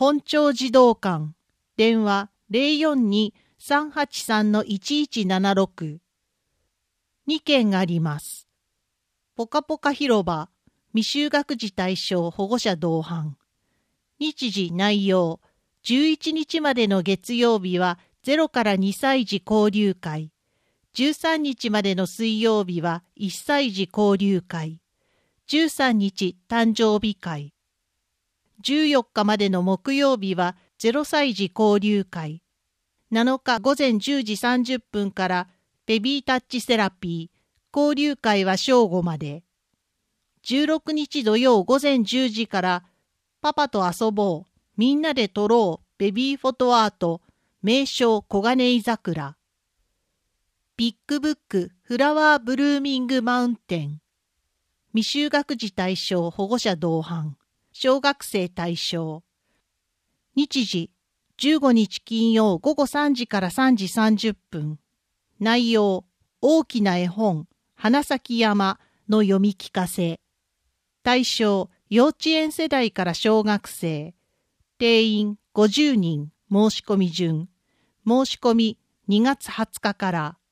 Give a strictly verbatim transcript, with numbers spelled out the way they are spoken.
本町児童館、電話 ゼロよんに さんはちさん いちいちななろく。にけんあります。ぽかぽか広場、未就学児対象保護者同伴。日時内容、じゅういちにちまでの月曜日はゼロからにさい児交流会。じゅうさんにちまでの水曜日はいっさい児交流会。じゅうさんにち誕生日会。じゅうよっかまでの木曜日はゼロさい児交流会。なのかごぜんじゅうじさんじゅっぷんからベビータッチセラピー、交流会は正午まで。じゅうろくにち土曜ごぜんじゅうじからパパと遊ぼう、みんなで撮ろう、ベビーフォトアート、名称小金井桜。ビッグブックフラワーブルーミングマウンテン。未就学児対象保護者同伴。小学生対象。日時、じゅうごにち金曜ごごさんじからさんじさんじゅっぷん。内容、大きな絵本、花咲山の読み聞かせ。対象、幼稚園世代から小学生。定員ごじゅうにん、申し込み順。申し込みにがつはつかから。